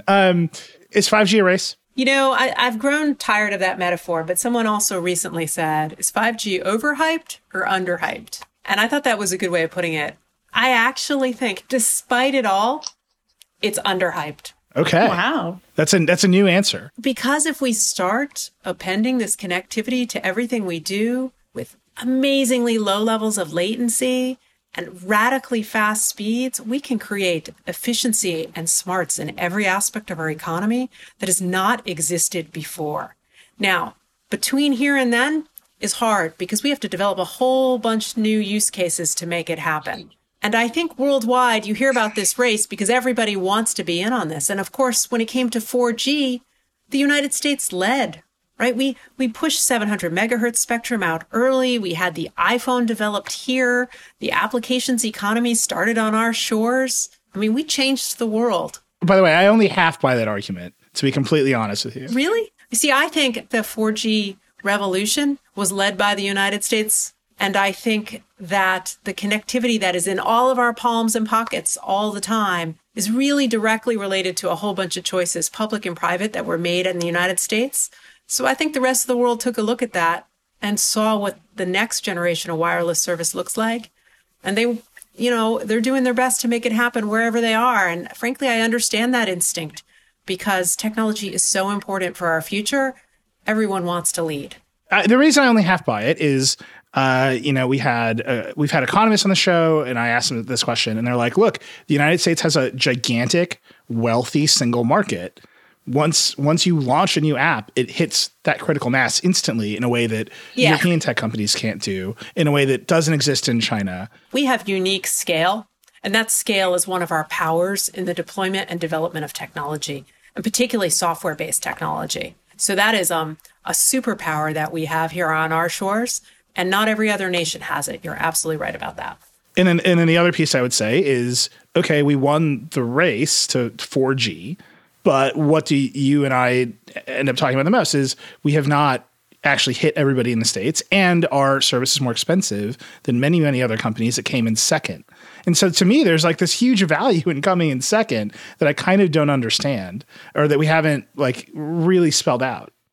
C: Is 5G a race?
D: I've grown tired of that metaphor, but someone also recently said, is 5G overhyped or underhyped? And I thought that was a good way of putting it. I actually think, despite it all, it's underhyped.
C: Okay.
E: Wow.
C: That's a new answer.
D: Because if we start appending this connectivity to everything we do with amazingly low levels of latency and radically fast speeds, we can create efficiency and smarts in every aspect of our economy that has not existed before. Now, between here and then is hard because we have to develop a whole bunch of new use cases to make it happen. And I think worldwide, you hear about this race because everybody wants to be in on this. And of course, when it came to 4G, the United States led, right? We pushed 700 megahertz spectrum out early. We had the iPhone developed here. The applications economy started on our shores. I mean, we changed the world.
C: By the way, I only half buy that argument, to be completely honest with you.
D: Really? You see, I think the 4G revolution was led by the United States. And I think that the connectivity that is in all of our palms and pockets all the time is really directly related to a whole bunch of choices, public and private, that were made in the United States. So I think the rest of the world took a look at that and saw what the next generation of wireless service looks like. And they're doing their best to make it happen wherever they are. And frankly, I understand that instinct because technology is so important for our future. Everyone wants to lead.
C: The reason I only half buy it is, we've had economists on the show, and I asked them this question, and they're like, "Look, the United States has a gigantic, wealthy single market. Once you launch a new app, it hits that critical mass instantly in a way that European tech companies can't do, in a way that doesn't exist in China.
D: We have unique scale, and that scale is one of our powers in the deployment and development of technology, and particularly software-based technology. So that is a superpower that we have here on our shores, and not every other nation has it. You're absolutely right about that.
C: And then the other piece I would say is, okay, we won the race to 4G, but what do you and I end up talking about the most is we have not actually hit everybody in the States, and our service is more expensive than many, many other companies that came in second. And so to me, there's like this huge value in coming in second that I kind of don't understand, or that we haven't like really spelled out.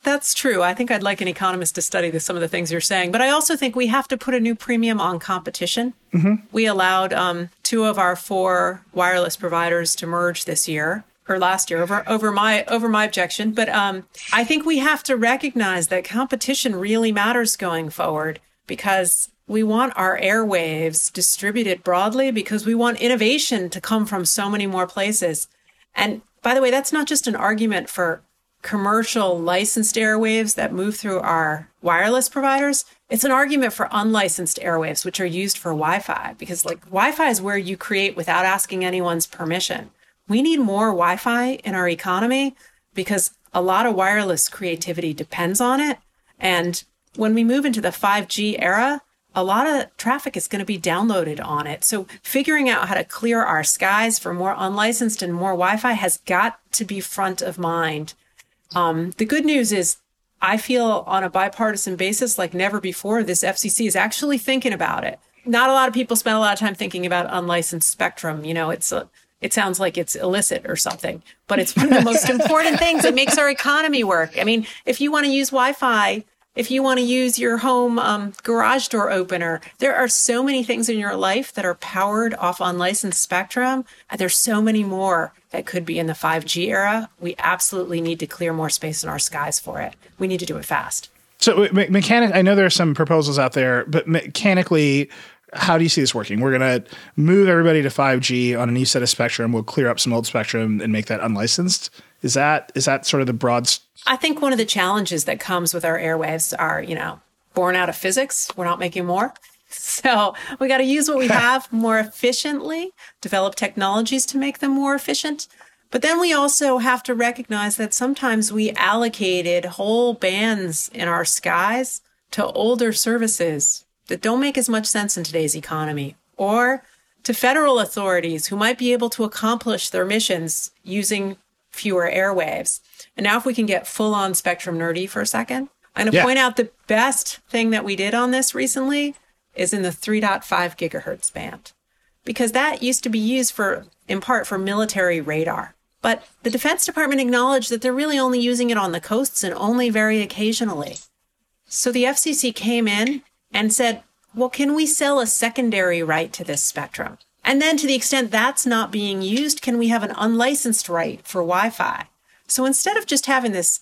D: That's true. I think I'd like an economist to study some of the things you're saying. But I also think we have to put a new premium on competition. Mm-hmm. We allowed 2 of our 4 wireless providers to merge this year or last year over my objection. But I think we have to recognize that competition really matters going forward, because we want our airwaves distributed broadly, because we want innovation to come from so many more places. And by the way, that's not just an argument for commercial licensed airwaves that move through our wireless providers. It's an argument for unlicensed airwaves, which are used for Wi-Fi, because Wi-Fi is where you create without asking anyone's permission. We need more Wi-Fi in our economy because a lot of wireless creativity depends on it. And when we move into the 5G era, a lot of traffic is going to be downloaded on it. So figuring out how to clear our skies for more unlicensed and more Wi-Fi has got to be front of mind. The good news is I feel on a bipartisan basis like never before, this FCC is actually thinking about it. Not a lot of people spend a lot of time thinking about unlicensed spectrum. It sounds like it's illicit or something, but it's one of the most important things that makes our economy work. I mean, if you want to use Wi-Fi, if you want to use your home garage door opener, there are so many things in your life that are powered off unlicensed spectrum. And there's so many more that could be in the 5G era. We absolutely need to clear more space in our skies for it. We need to do it fast.
C: So I know there are some proposals out there, but mechanically, how do you see this working? We're going to move everybody to 5G on a new set of spectrum. We'll clear up some old spectrum and make that unlicensed. Is that sort of the broad?
D: I think one of the challenges that comes with our airwaves are, born out of physics. We're not making more. So we got to use what we have more efficiently, develop technologies to make them more efficient. But then we also have to recognize that sometimes we allocated whole bands in our skies to older services that don't make as much sense in today's economy, or to federal authorities who might be able to accomplish their missions using fewer airwaves. And now if we can get full on spectrum nerdy for a second, I'm going to point out the best thing that we did on this recently is in the 3.5 gigahertz band, because that used to be used in part for military radar. But the Defense Department acknowledged that they're really only using it on the coasts and only very occasionally. So the FCC came in and said, well, can we sell a secondary right to this spectrum? And then to the extent that's not being used, can we have an unlicensed right for Wi-Fi? So instead of just having this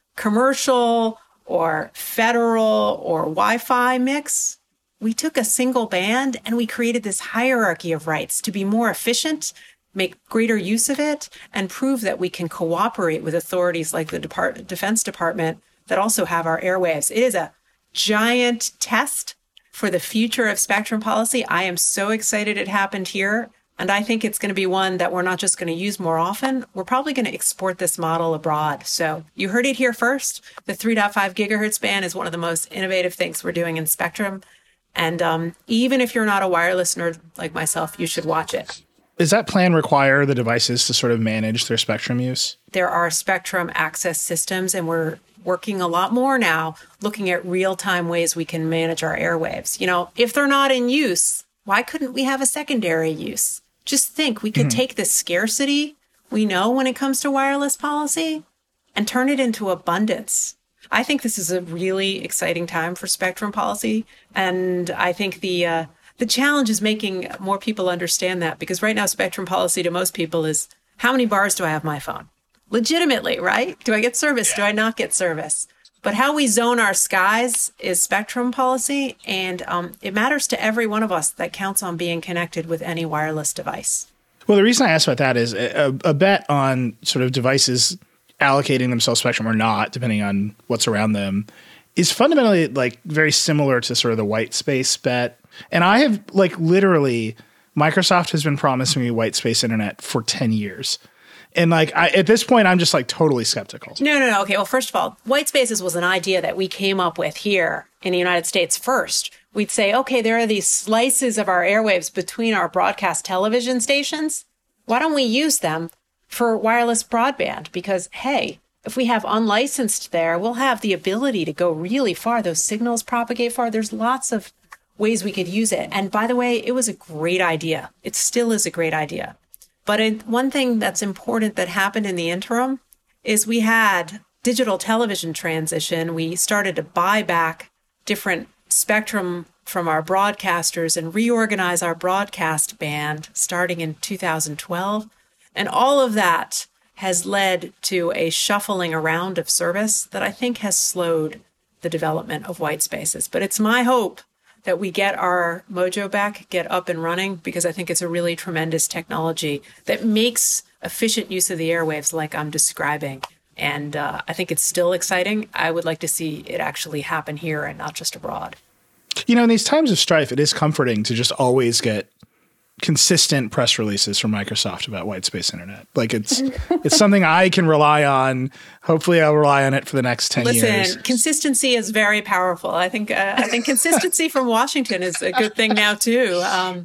D: commercial or federal or Wi-Fi mix, we took a single band and we created this hierarchy of rights to be more efficient, make greater use of it, and prove that we can cooperate with authorities like the Defense Department that also have our airwaves. It is a giant test for the future of spectrum policy. I am so excited it happened here. And I think it's going to be one that we're not just going to use more often. We're probably going to export this model abroad. So you heard it here first. The 3.5 gigahertz band is one of the most innovative things we're doing in spectrum. And even if you're not a wireless nerd like myself, you should watch it.
C: Does that plan require the devices to sort of manage their spectrum use?
D: There are spectrum access systems, and we're working a lot more now, looking at real-time ways we can manage our airwaves. If they're not in use, why couldn't we have a secondary use? Just think, we could take the scarcity we know when it comes to wireless policy and turn it into abundance. I think this is a really exciting time for spectrum policy. And I think the challenge is making more people understand that, because right now spectrum policy to most people is, how many bars do I have my phone? Legitimately, right? Do I get service? Do I not get service? But how we zone our skies is spectrum policy, and it matters to every one of us that counts on being connected with any wireless device.
C: Well, the reason I asked about that is a bet on sort of devices allocating themselves spectrum or not, depending on what's around them, is fundamentally very similar to sort of the white space bet. And I have literally, Microsoft has been promising me white space internet for 10 years. And at this point, I'm just totally skeptical.
D: No. Okay. Well, first of all, white spaces was an idea that we came up with here in the United States first. We'd say, okay, there are these slices of our airwaves between our broadcast television stations. Why don't we use them for wireless broadband? Because, hey, if we have unlicensed there, we'll have the ability to go really far. Those signals propagate far. There's lots of ways we could use it. And by the way, it was a great idea. It still is a great idea. But one thing that's important that happened in the interim is we had digital television transition, we started to buy back different spectrum from our broadcasters and reorganize our broadcast band starting in 2012. And all of that has led to a shuffling around of service that I think has slowed the development of white spaces. But it's my hope that we get our mojo back, get up and running, because I think it's a really tremendous technology that makes efficient use of the airwaves like I'm describing. And I think it's still exciting. I would like to see it actually happen here and not just abroad.
C: You know, in these times of strife, it is comforting to just always get consistent press releases from Microsoft about white space internet. Like it's something I can rely on. Hopefully I'll rely on it for the next 10 years.
D: Listen, consistency is very powerful. I think consistency from Washington is a good thing now too.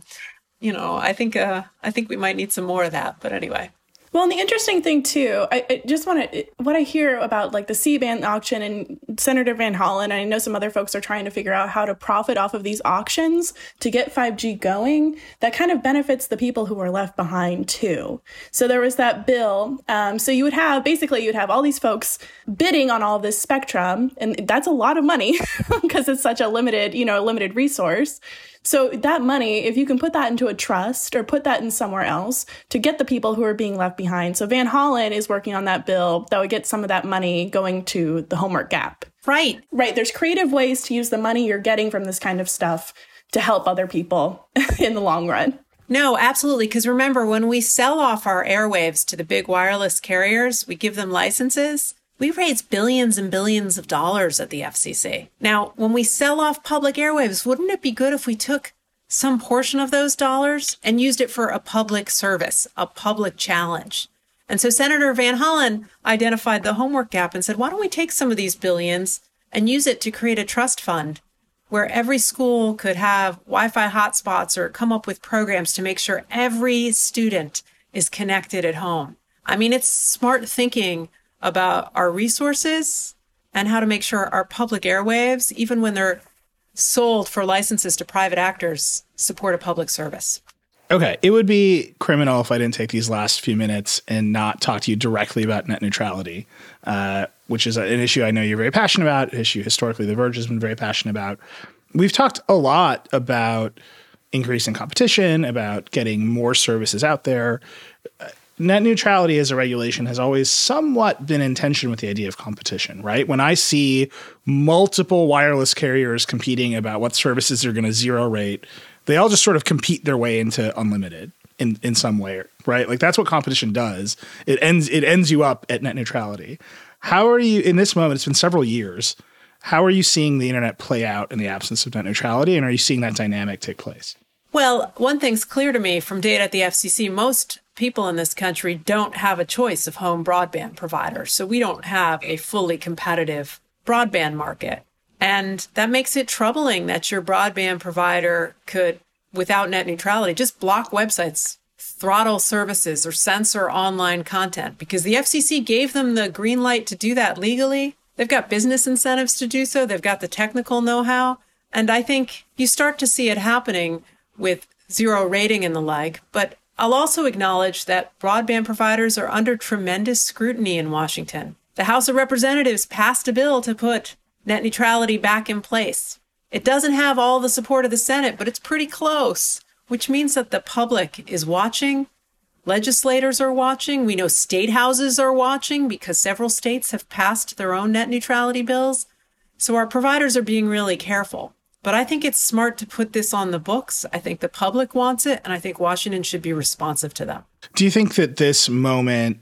D: I think we might need some more of that, but anyway.
E: Well, and the interesting thing, too, I just want to, what I hear about like the C-band auction and Senator Van Hollen, and I know some other folks are trying to figure out how to profit off of these auctions to get 5G going, that kind of benefits the people who are left behind, too. So there was that bill. So you'd have all these folks bidding on all this spectrum, and that's a lot of money because it's such a limited resource. So that money, if you can put that into a trust or put that in somewhere else to get the people who are being left behind. So Van Hollen is working on that bill that would get some of that money going to the homework gap.
D: Right.
E: There's creative ways to use the money you're getting from this kind of stuff to help other people in the long run.
D: No, absolutely. Because remember, when we sell off our airwaves to the big wireless carriers, we give them licenses. We raise billions and billions of dollars at the FCC. Now, when we sell off public airwaves, wouldn't it be good if we took some portion of those dollars and used it for a public service, a public challenge? And so Senator Van Hollen identified the homework gap and said, why don't we take some of these billions and use it to create a trust fund where every school could have Wi-Fi hotspots or come up with programs to make sure every student is connected at home. I mean, it's smart thinking about our resources and how to make sure our public airwaves, even when they're sold for licenses to private actors, support a public service.
C: Okay. It would be criminal if I didn't take these last few minutes and not talk to you directly about net neutrality, which is an issue I know you're very passionate about, an issue historically The Verge has been very passionate about. We've talked a lot about increasing competition, about getting more services out there. Net neutrality as a regulation has always somewhat been in tension with the idea of competition, right? When I see multiple wireless carriers competing about what services are going to zero rate, they all just sort of compete their way into unlimited in some way, right? Like that's what competition does. It ends you up at net neutrality. How are you in this moment? It's been several years. How are you seeing the internet play out in the absence of net neutrality? And are you seeing that dynamic take place?
D: Well, one thing's clear to me from data at the FCC. Most people in this country don't have a choice of home broadband providers. So we don't have a fully competitive broadband market. And that makes it troubling that your broadband provider could, without net neutrality, just block websites, throttle services, or censor online content because the FCC gave them the green light to do that legally. They've got business incentives to do so. They've got the technical know-how. And I think you start to see it happening with zero rating and the like. But I'll also acknowledge that broadband providers are under tremendous scrutiny in Washington. The House of Representatives passed a bill to put net neutrality back in place. It doesn't have all the support of the Senate, but it's pretty close, which means that the public is watching. Legislators are watching. We know state houses are watching because several states have passed their own net neutrality bills. So our providers are being really careful. But I think it's smart to put this on the books. I think the public wants it, and I think Washington should be responsive to them.
C: Do you think that this moment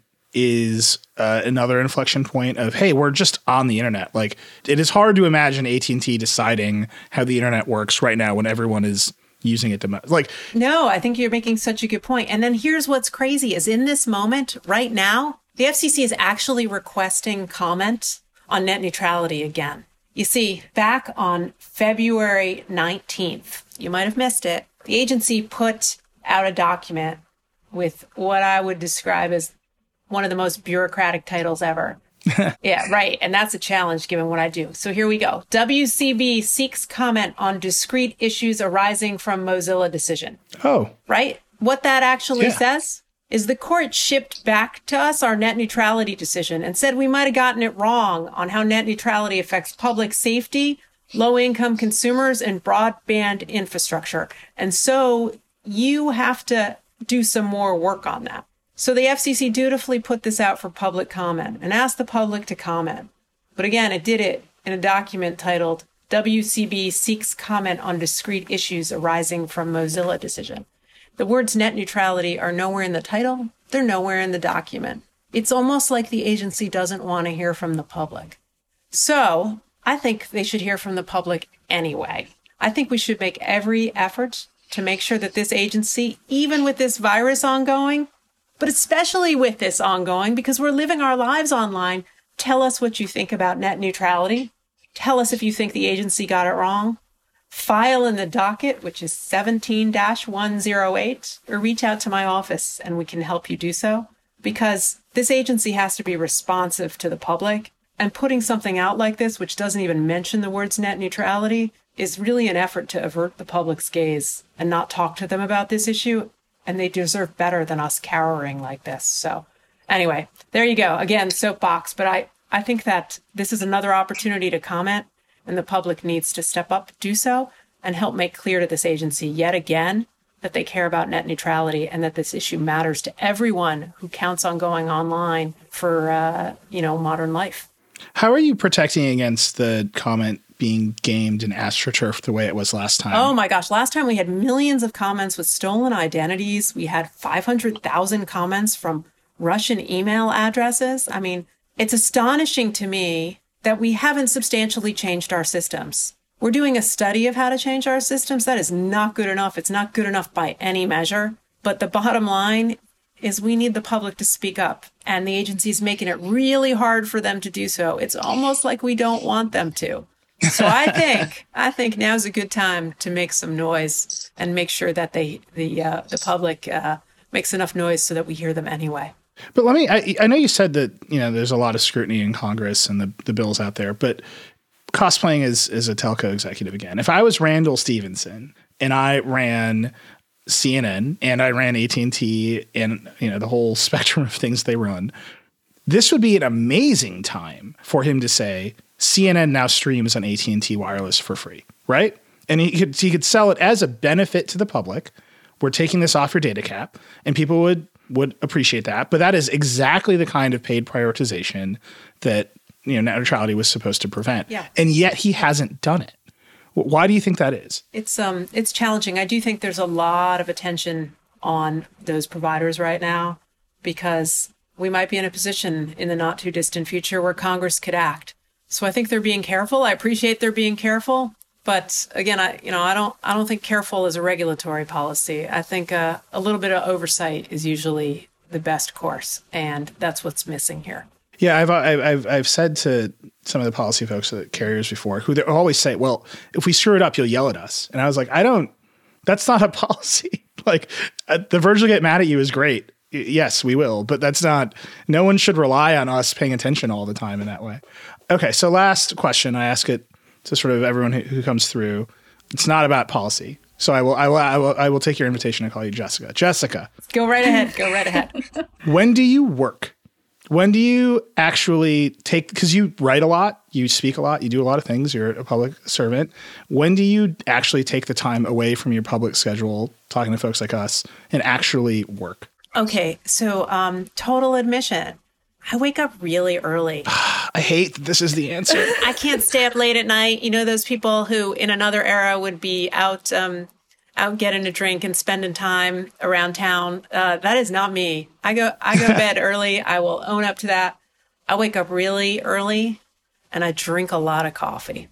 C: is another inflection point of, hey, we're just on the internet? Like, it is hard to imagine AT&T deciding how the internet works right now when everyone is using it the most. Like,
D: no, I think you're making such a good point. And then here's what's crazy is in this moment right now, the FCC is actually requesting comment on net neutrality again. You see, back on February 19th, you might have missed it, the agency put out a document with what I would describe as one of the most bureaucratic titles ever. Yeah, right. And that's a challenge given what I do. So here we go. WCB seeks comment on discrete issues arising from Mozilla decision.
C: Oh.
D: Right? What that actually says is the court shipped back to us our net neutrality decision and said we might have gotten it wrong on how net neutrality affects public safety, low-income consumers, and broadband infrastructure. And so you have to do some more work on that. So the FCC dutifully put this out for public comment and asked the public to comment. But again, it did it in a document titled WCB Seeks Comment on Discrete Issues Arising from Mozilla Decision. The words net neutrality are nowhere in the title. They're nowhere in the document. It's almost like the agency doesn't want to hear from the public. So I think they should hear from the public anyway. I think we should make every effort to make sure that this agency, even with this virus ongoing, but especially with this ongoing, because we're living our lives online, tell us what you think about net neutrality. Tell us if you think the agency got it wrong. File in the docket, which is 17-108, or reach out to my office and we can help you do so. Because this agency has to be responsive to the public. And putting something out like this, which doesn't even mention the words net neutrality, is really an effort to avert the public's gaze and not talk to them about this issue. And they deserve better than us cowering like this. So anyway, there you go. Again, soapbox. But I think that this is another opportunity to comment, and the public needs to step up, do so, and help make clear to this agency yet again that they care about net neutrality and that this issue matters to everyone who counts on going online for, modern life.
C: How are you protecting against the comment being gamed and AstroTurf the way it was last time?
D: Oh my gosh. Last time we had millions of comments with stolen identities. We had 500,000 comments from Russian email addresses. I mean, it's astonishing to me that we haven't substantially changed our systems. We're doing a study of how to change our systems. That is not good enough. It's not good enough by any measure. But the bottom line is we need the public to speak up, and the agency's making it really hard for them to do so. It's almost like we don't want them to. So I think now's a good time to make some noise and make sure that the public makes enough noise so that we hear them anyway.
C: But I know you said that, there's a lot of scrutiny in Congress and the bills out there, but cosplaying as a telco executive again. If I was Randall Stevenson and I ran CNN and I ran AT&T and, the whole spectrum of things they run, this would be an amazing time for him to say, CNN now streams on AT&T wireless for free, right? And he could sell it as a benefit to the public. We're taking this off your data cap, and people would appreciate that. But that is exactly the kind of paid prioritization that net neutrality was supposed to prevent.
D: Yeah.
C: And yet he hasn't done it. Why do you think that is?
D: It's challenging. I do think there's a lot of attention on those providers right now because we might be in a position in the not too distant future where Congress could act. So I think they're being careful. I appreciate they're being careful. But again, I don't think careful is a regulatory policy. I think a little bit of oversight is usually the best course, and that's what's missing here.
C: Yeah, I've said to some of the policy folks at carriers before, who they always say, "Well, if we screw it up, you'll yell at us." And I was like, that's not a policy. Like, the Verge will get mad at you is great. Yes, we will, but that's not. No one should rely on us paying attention all the time in that way. Okay, so last question, I ask it to sort of everyone who comes through. It's not about policy. So I will take your invitation and call you Jessica. Jessica.
D: Go right ahead.
C: When do you work? When do you actually because you write a lot, you speak a lot, you do a lot of things, you're a public servant. When do you actually take the time away from your public schedule, talking to folks like us, and actually work?
D: Okay, so total admission. I wake up really early.
C: I hate that this is the answer.
D: I can't stay up late at night. Those people who in another era would be out getting a drink and spending time around town. That is not me. I go to bed early. I will own up to that. I wake up really early and I drink a lot of coffee.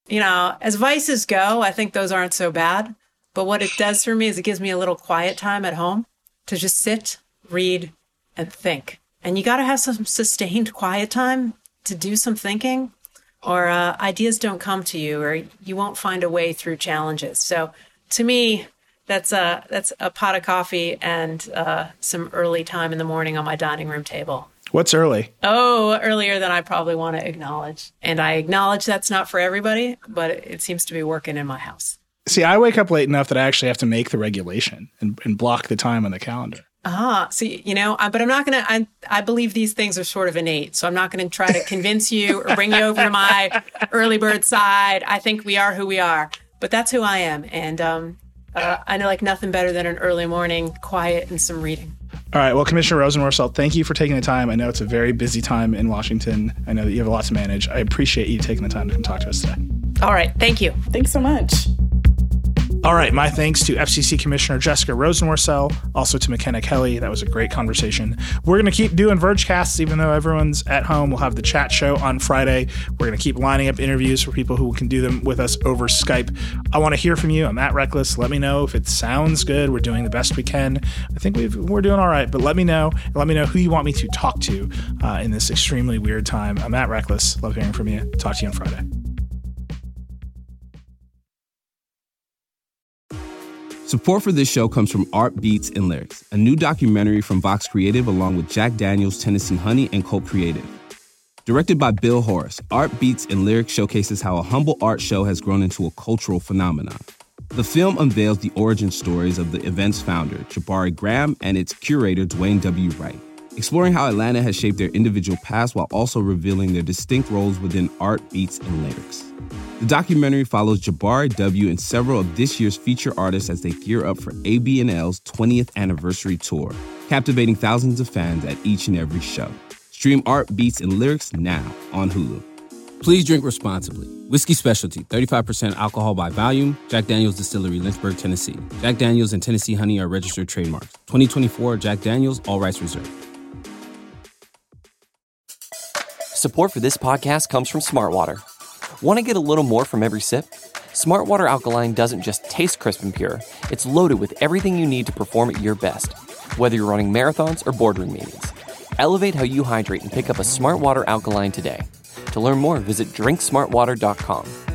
D: As vices go, I think those aren't so bad. But what it does for me is it gives me a little quiet time at home to just sit, read, and think. And you got to have some sustained quiet time to do some thinking, or ideas don't come to you, or you won't find a way through challenges. So to me, that's a pot of coffee and some early time in the morning on my dining room table.
C: What's early?
D: Oh, earlier than I probably want to acknowledge. And I acknowledge that's not for everybody, but it seems to be working in my house.
C: See, I wake up late enough that I actually have to make the regulation and block the time on the calendar.
D: See, but I'm not going to, I believe these things are sort of innate. So I'm not going to try to convince you or bring you over to my early bird side. I think we are who we are, but that's who I am. And I know like nothing better than an early morning, quiet and some reading.
C: All right. Well, Commissioner Rosenworcel, thank you for taking the time. I know it's a very busy time in Washington. I know that you have a lot to manage. I appreciate you taking the time to come talk to us today.
D: All right. Thank you.
E: Thanks so much.
C: All right, my thanks to FCC Commissioner Jessica Rosenworcel, also to McKenna Kelly. That was a great conversation. We're going to keep doing Vergecasts, even though everyone's at home. We'll have the chat show on Friday. We're going to keep lining up interviews for people who can do them with us over Skype. I want to hear from you. I'm at Reckless. Let me know if it sounds good. We're doing the best we can. I think we're doing all right, but let me know. Let me know who you want me to talk to in this extremely weird time. I'm at Reckless. Love hearing from you. Talk to you on Friday.
B: Support for this show comes from Art Beats and Lyrics, a new documentary from Vox Creative along with Jack Daniels, Tennessee Honey, and Colt Creative. Directed by Bill Horace, Art Beats and Lyrics showcases how a humble art show has grown into a cultural phenomenon. The film unveils the origin stories of the event's founder, Jabari Graham, and its curator, Dwayne W. Wright, exploring how Atlanta has shaped their individual paths while also revealing their distinct roles within art, beats, and lyrics. The documentary follows Jabari W. and several of this year's feature artists as they gear up for ABNL's 20th anniversary tour, captivating thousands of fans at each and every show. Stream Art, Beats, and Lyrics now on Hulu. Please drink responsibly. Whiskey Specialty, 35% alcohol by volume. Jack Daniel's Distillery, Lynchburg, Tennessee. Jack Daniel's and Tennessee Honey are registered trademarks. 2024 Jack Daniel's, all rights reserved.
F: Support for this podcast comes from Smartwater. Want to get a little more from every sip? Smartwater Alkaline doesn't just taste crisp and pure. It's loaded with everything you need to perform at your best, whether you're running marathons or boardroom meetings. Elevate how you hydrate and pick up a Smartwater Alkaline today. To learn more, visit drinksmartwater.com.